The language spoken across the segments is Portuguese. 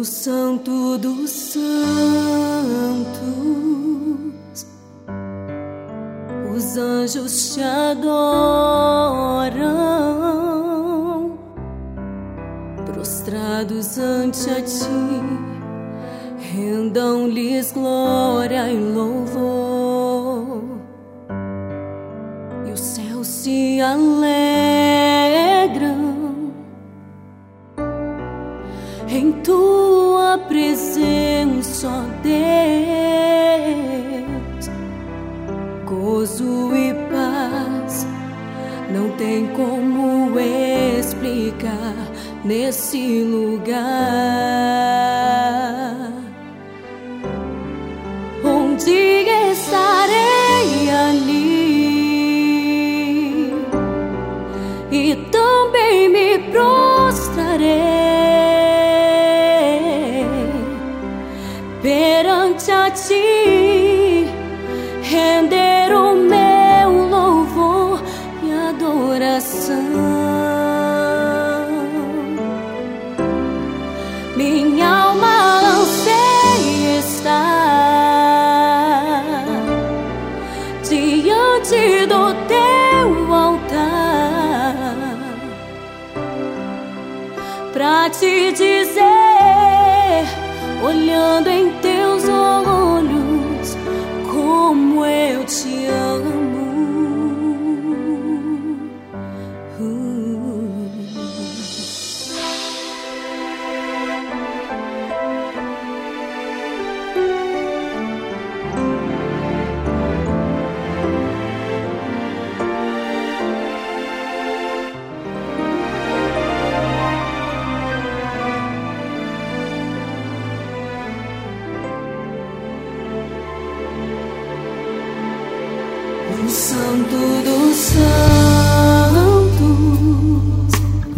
No Santo dos Santos, os anjos te adoram, prostrados ante a ti, rendam-lhes glória e louvor. E os céus se alegram em tua presença, ó Deus. Gozo e paz não tem como explicar nesse lugar. Onde estarei ali e também me prostrarei perante a ti, render o meu louvor e adoração. Minha alma anseia estar diante do teu altar, pra te dizer, olhando em teus olhos, como eu te amo. No Santo dos Santos,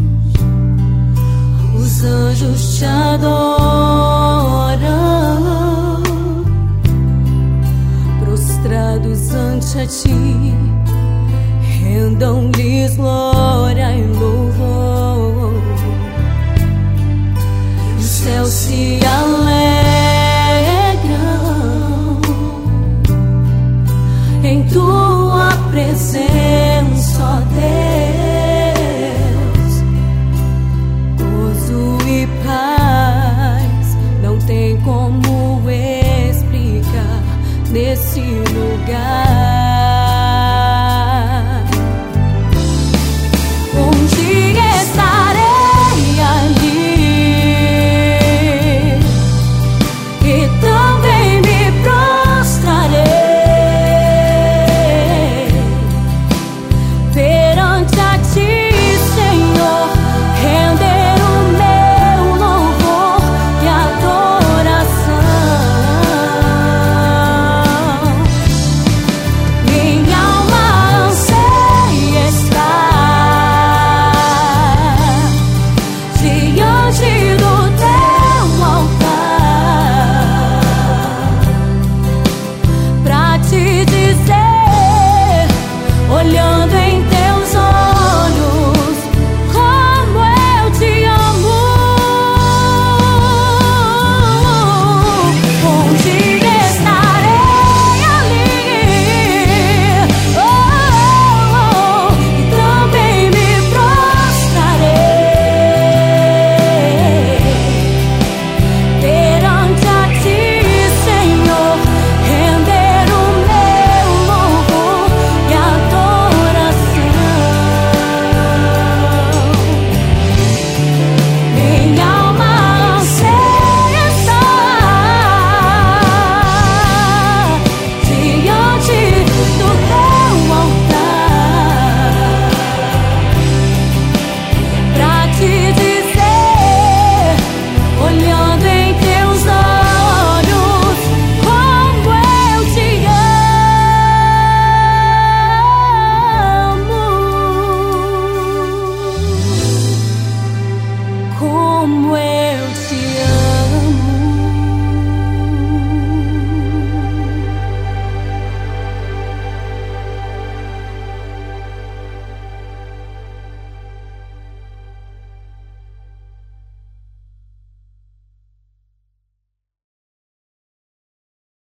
os anjos te adoram, prostrados ante a ti, rendam-lhes glória e louvor. E os céus se alegram em tua presença, ó Deus. Gozo e paz não tem como explicar nesse lugar. Onde estarei ali e também me prostrarei como eu te amo.